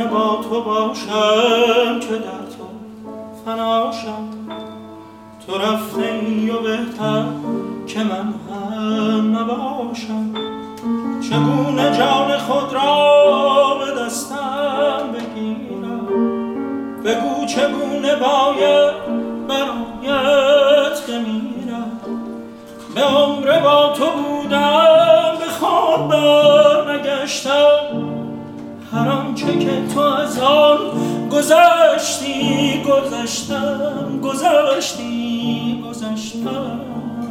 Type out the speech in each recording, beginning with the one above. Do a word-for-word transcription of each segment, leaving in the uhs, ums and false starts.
با تو باشم که در تو فناشم. تو رفته ای و بهتر که من هم نباشم. چگونه جان خود را به دستم بگیرم؟ بگو چگونه باید برایت بمیرم؟ به عمر با تو بودم به خود برنگشتم. هر آنچه که تو از آن گذشتی گذشتم گذشتی گذشتم.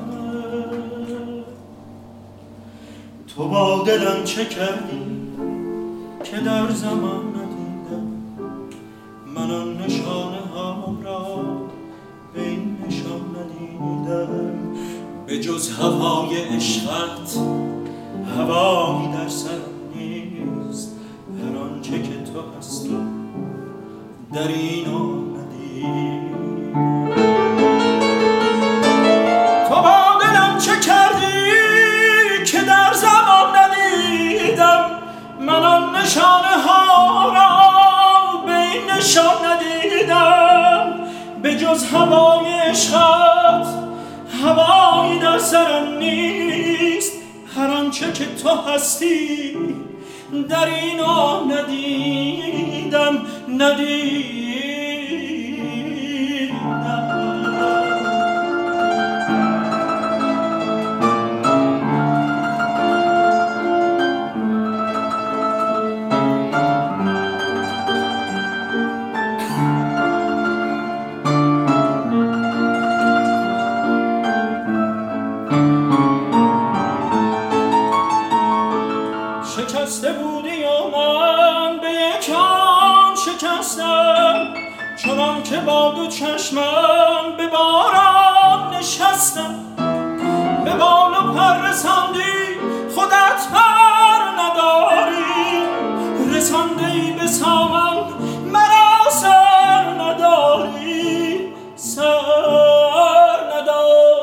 تو با دلم چه کردی که در زمان ندیدم؟ من آن نشانه ها را به این نشان ندیدم. به جز هوای عشقت هوایی در سرم نیست. هر آنچه که تو هستی در اینو ندیدم. تو با دلم چه کردی که در زمان ندیدم؟ من آن نشانه ها را به این نشان ندیدم. به جز هوای عشقت هوایی در سرم نیست. هر آنچه که تو هستی در اینو ندیدم ندیدم. شکسته بودی و من به یک آن شکستم. چنان که با دو چشمم به باران نشستم. به بال و پر رساندی خودت پر نداری. رساندهی به سامن مرا سر نداری. سر نداری.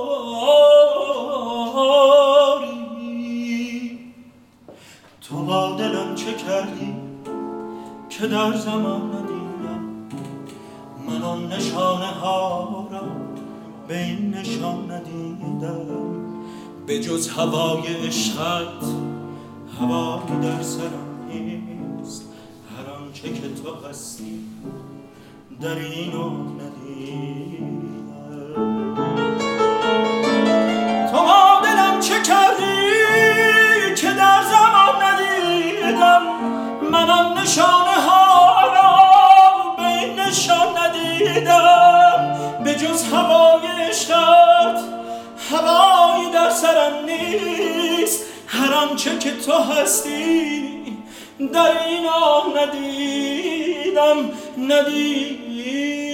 تو با دلم چه کردی که در زمان ندیدم؟ من آن نشانه ها را به این نشان ندیدم. به جز هوای عشقت هوایی در سرم نیست. هر آنچه که تو هستی در اینو ندیدم. تو با دلم چه کردی که در زمان ندیدم؟ من آن نشانه ها را به این نشان ندیدم. به جز هوای عشقت هوایی در سرم نیست. هر آنچه که تو هستی در اینو ندیدم ندیدم.